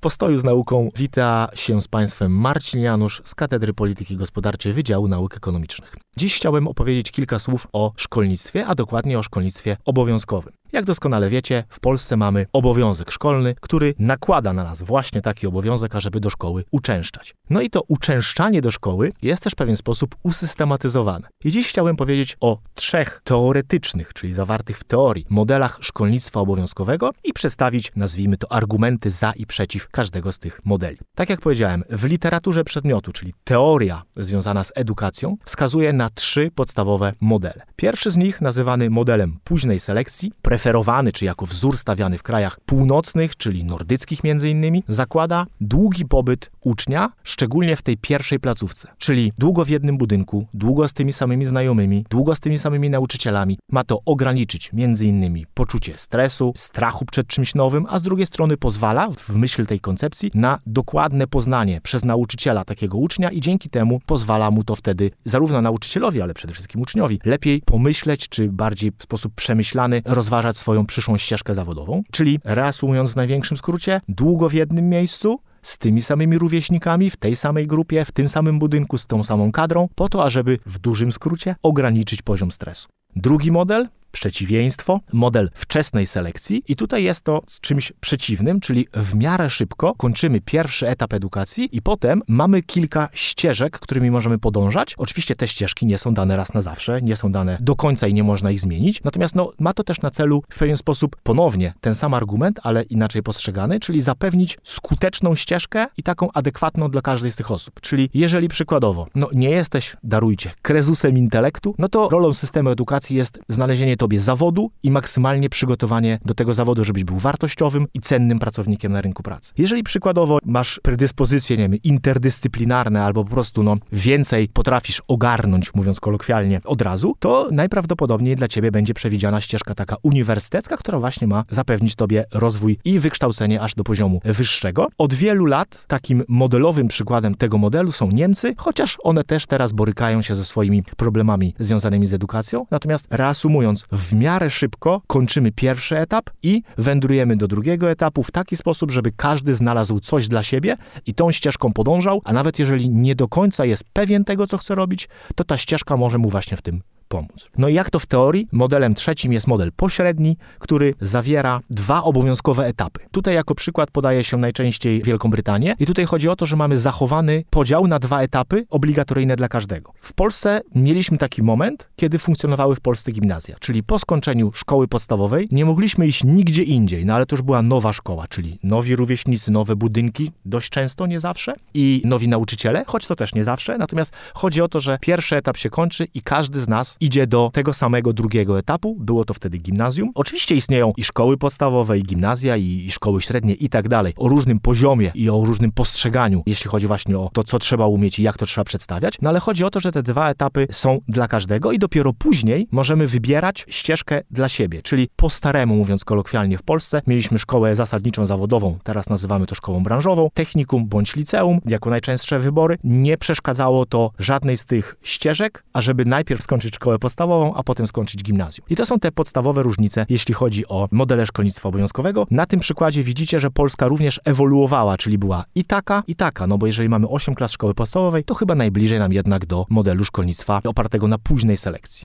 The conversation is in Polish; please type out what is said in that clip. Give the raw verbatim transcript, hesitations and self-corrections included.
postoju z nauką wita się z Państwem Marcin Janusz z Katedry Polityki Gospodarczej Wydziału Nauk Ekonomicznych. Dziś chciałbym opowiedzieć kilka słów o szkolnictwie, a dokładnie o szkolnictwie obowiązkowym. Jak doskonale wiecie, w Polsce mamy obowiązek szkolny, który nakłada na nas właśnie taki obowiązek, ażeby do szkoły uczęszczać. No i to uczęszczanie do szkoły jest też w pewien sposób usystematyzowane. I dziś chciałbym powiedzieć o trzech teoretycznych, czyli zawartych w teorii, modelach szkolnictwa obowiązkowego i przedstawić, nazwijmy to, argumenty za i przeciw każdego z tych modeli. Tak jak powiedziałem, w literaturze przedmiotu, czyli teoria związana z edukacją, wskazuje na trzy podstawowe modele. Pierwszy z nich, nazywany modelem późnej selekcji, preferowany, czy jako wzór stawiany w krajach północnych, czyli nordyckich między innymi, zakłada długi pobyt ucznia, szczególnie w tej pierwszej placówce, czyli długo w jednym budynku, długo z tymi samymi znajomymi, długo z tymi samymi nauczycielami. Ma to ograniczyć między innymi poczucie stresu, strachu przed czymś nowym, a z drugiej strony pozwala, w myśl tej koncepcji, na dokładne poznanie przez nauczyciela takiego ucznia i dzięki temu pozwala mu to wtedy, zarówno nauczycielowi, ale przede wszystkim uczniowi, lepiej pomyśleć, czy bardziej w sposób przemyślany rozważać swoją przyszłą ścieżkę zawodową. Czyli reasumując w największym skrócie, długo w jednym miejscu, z tymi samymi rówieśnikami, w tej samej grupie, w tym samym budynku, z tą samą kadrą, po to, ażeby w dużym skrócie ograniczyć poziom stresu. Drugi model, przeciwieństwo, model wczesnej selekcji i tutaj jest to z czymś przeciwnym, czyli w miarę szybko kończymy pierwszy etap edukacji i potem mamy kilka ścieżek, którymi możemy podążać. Oczywiście te ścieżki nie są dane raz na zawsze, nie są dane do końca i nie można ich zmienić, natomiast no, ma to też na celu w pewien sposób ponownie ten sam argument, ale inaczej postrzegany, czyli zapewnić skuteczną ścieżkę i taką adekwatną dla każdej z tych osób. Czyli jeżeli przykładowo, no nie jesteś, darujcie, krezusem intelektu, no to rolą systemu edukacji jest znalezienie tobie zawodu i maksymalnie przygotowanie do tego zawodu, żebyś był wartościowym i cennym pracownikiem na rynku pracy. Jeżeli przykładowo masz predyspozycje, nie wiem, interdyscyplinarne albo po prostu no, więcej potrafisz ogarnąć, mówiąc kolokwialnie, od razu, to najprawdopodobniej dla ciebie będzie przewidziana ścieżka taka uniwersytecka, która właśnie ma zapewnić tobie rozwój i wykształcenie aż do poziomu wyższego. Od wielu lat takim modelowym przykładem tego modelu są Niemcy, chociaż one też teraz borykają się ze swoimi problemami związanymi z edukacją. Natomiast reasumując, w miarę szybko kończymy pierwszy etap i wędrujemy do drugiego etapu w taki sposób, żeby każdy znalazł coś dla siebie i tą ścieżką podążał, a nawet jeżeli nie do końca jest pewien tego, co chce robić, to ta ścieżka może mu właśnie w tym pomóc. No i jak to w teorii? Modelem trzecim jest model pośredni, który zawiera dwa obowiązkowe etapy. Tutaj jako przykład podaje się najczęściej Wielką Brytanię i tutaj chodzi o to, że mamy zachowany podział na dwa etapy obligatoryjne dla każdego. W Polsce mieliśmy taki moment, kiedy funkcjonowały w Polsce gimnazja, czyli po skończeniu szkoły podstawowej nie mogliśmy iść nigdzie indziej, no ale to już była nowa szkoła, czyli nowi rówieśnicy, nowe budynki, dość często, nie zawsze, i nowi nauczyciele, choć to też nie zawsze, natomiast chodzi o to, że pierwszy etap się kończy i każdy z nas idzie do tego samego drugiego etapu. Było to wtedy gimnazjum. Oczywiście istnieją i szkoły podstawowe, i gimnazja, i, i szkoły średnie i tak dalej. O różnym poziomie i o różnym postrzeganiu, jeśli chodzi właśnie o to, co trzeba umieć i jak to trzeba przedstawiać. No ale chodzi o to, że te dwa etapy są dla każdego i dopiero później możemy wybierać ścieżkę dla siebie. Czyli po staremu, mówiąc kolokwialnie, w Polsce mieliśmy szkołę zasadniczą zawodową, teraz nazywamy to szkołą branżową, technikum bądź liceum jako najczęstsze wybory. Nie przeszkadzało to żadnej z tych ścieżek, ażeby najpierw skończyć szkołę podstawową, a potem skończyć gimnazjum. I to są te podstawowe różnice, jeśli chodzi o modele szkolnictwa obowiązkowego. Na tym przykładzie widzicie, że Polska również ewoluowała, czyli była i taka, i taka, no bo jeżeli mamy osiem klas szkoły podstawowej, to chyba najbliżej nam jednak do modelu szkolnictwa opartego na późnej selekcji.